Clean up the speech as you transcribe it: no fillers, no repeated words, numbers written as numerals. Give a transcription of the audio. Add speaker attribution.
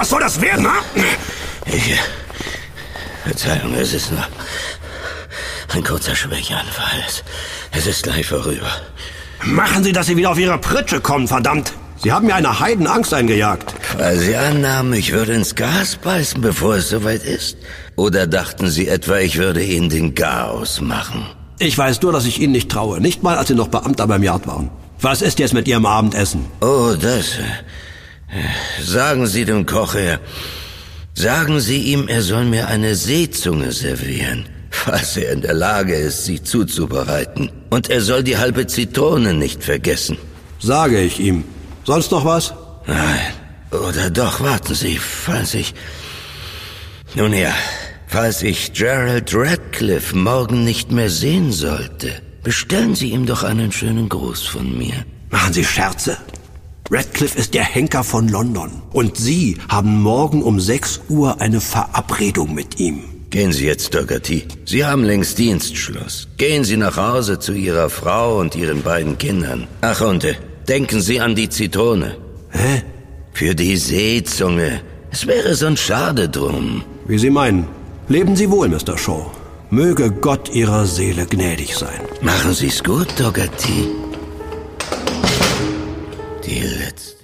Speaker 1: Was soll das werden, ha?
Speaker 2: Verzeihung, es ist nur ein kurzer Schwächeanfall. Es ist gleich vorüber.
Speaker 1: Machen Sie, dass Sie wieder auf Ihre Pritsche kommen, verdammt! Sie haben mir eine Heidenangst eingejagt.
Speaker 2: Weil Sie annahmen, ich würde ins Gas beißen, bevor es soweit ist? Oder dachten Sie etwa, ich würde Ihnen den Garaus machen?
Speaker 1: Ich weiß nur, dass ich Ihnen nicht traue. Nicht mal, als Sie noch Beamter beim Yard waren. Was ist jetzt mit Ihrem Abendessen?
Speaker 2: Oh, das... Sagen Sie dem Koch, sagen Sie ihm, er soll mir eine Seezunge servieren, falls er in der Lage ist, sie zuzubereiten. Und er soll die halbe Zitrone nicht vergessen.
Speaker 1: Sage ich ihm. Sonst noch was?
Speaker 2: Nein. Oder doch, warten Sie, Nun ja, falls ich Gerald Radcliffe morgen nicht mehr sehen sollte, bestellen Sie ihm doch einen schönen Gruß von mir.
Speaker 1: Machen Sie Scherze? Radcliffe ist der Henker von London. Und Sie haben morgen um 6 Uhr eine Verabredung mit ihm.
Speaker 2: Gehen Sie jetzt, Dougherty. Sie haben längst Dienstschluss. Gehen Sie nach Hause zu Ihrer Frau und Ihren beiden Kindern. Ach, und denken Sie an die Zitrone.
Speaker 1: Hä?
Speaker 2: Für die Seezunge. Es wäre sonst schade drum.
Speaker 1: Wie Sie meinen. Leben Sie wohl, Mr. Shaw. Möge Gott Ihrer Seele gnädig sein.
Speaker 2: Machen Sie's gut, Dougherty. Die letzte.